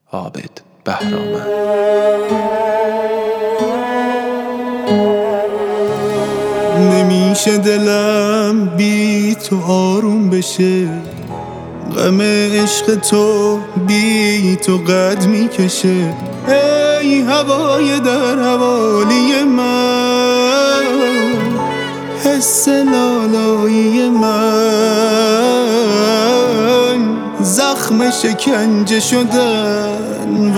عابد بهرامند. نمیشه دلم بی تو آروم بشه، غم عشق تو بی تو قد میکشه. ای هوای در حوالی من، حس لالایی من، زخم شکنجه شدن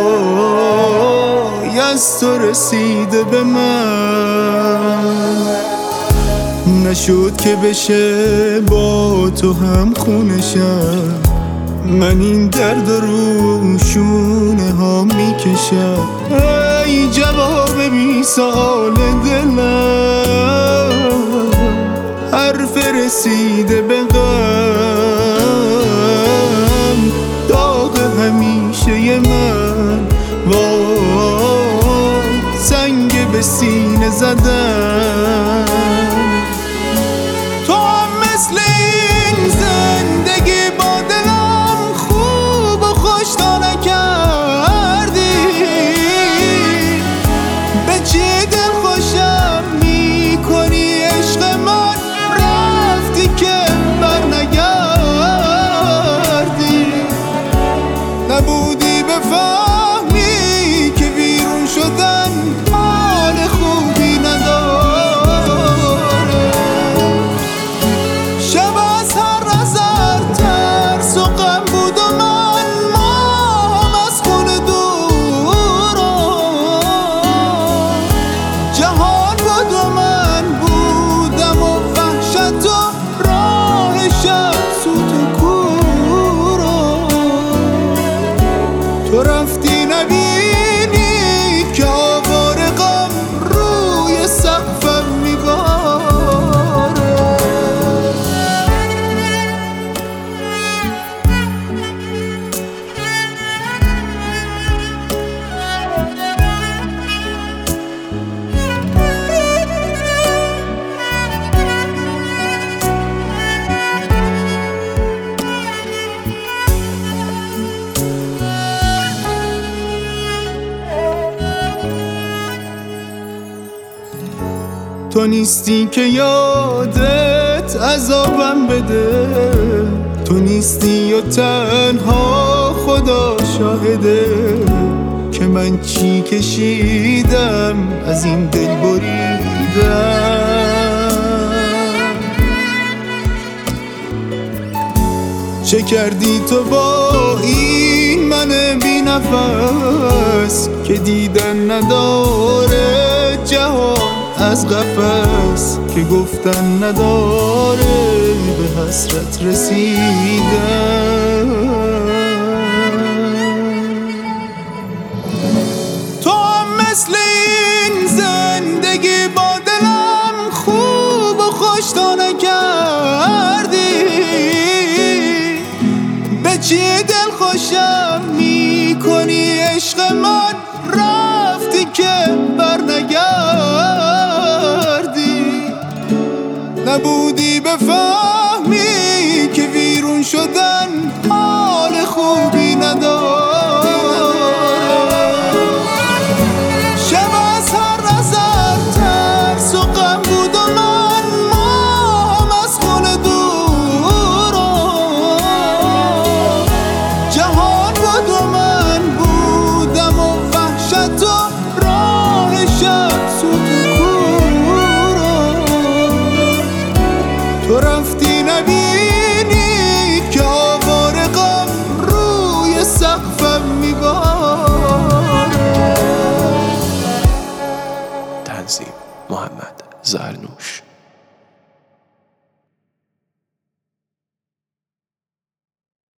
وای از تو رسیده به من. نشد که بشه با تو هم خونشم، من این درد رو شونه ها میکشم. ای جواب بی سؤال دلم، حرف رسیده به غم، داغ همیشه من وای سنگ به سینه زدم. تو هم مثل این زندگی با دلم خوب و خوش تا نکردی، به چی دل خوشم میکنی عشق من، رفتی که بر نگردی. نبودی بفهمی که بیرون شدن حال خوبی نداره. شب از هر نظر ترس و غم بود و من ماهم از خونه دورم. جهان بود و من بودم و وحشت و راه شب سوت کورم. تو رفتی نبینی که آوار غم روی سقفم میباره. تو نیستی که یادت عذابم بده، تو نیستی و تنها خدا شاهده که من چی کشیدم از این دل بریدم. چه کردی تو با این من بی نفس که دیدن نداره جهان از قفس، که گفتن نداره به حسرت رسیدن. تو هم مثل این زندگی با دلم خوب و خوش تا نکردی، به چی دل خوشم میکنی عشق من، رفتی که بر نگردی. نبودی بفهمی که ویرون شدن حال خوبی نداره. شب از هر نظر ترس و غم بود و من ماهم از خونه دورم. جهان بود و من بودم و وحشت و راه شب سوت کورم. تو رفتی نبینی که آوار غم روی سقفم میباره. تنظیم محمد زرنوش.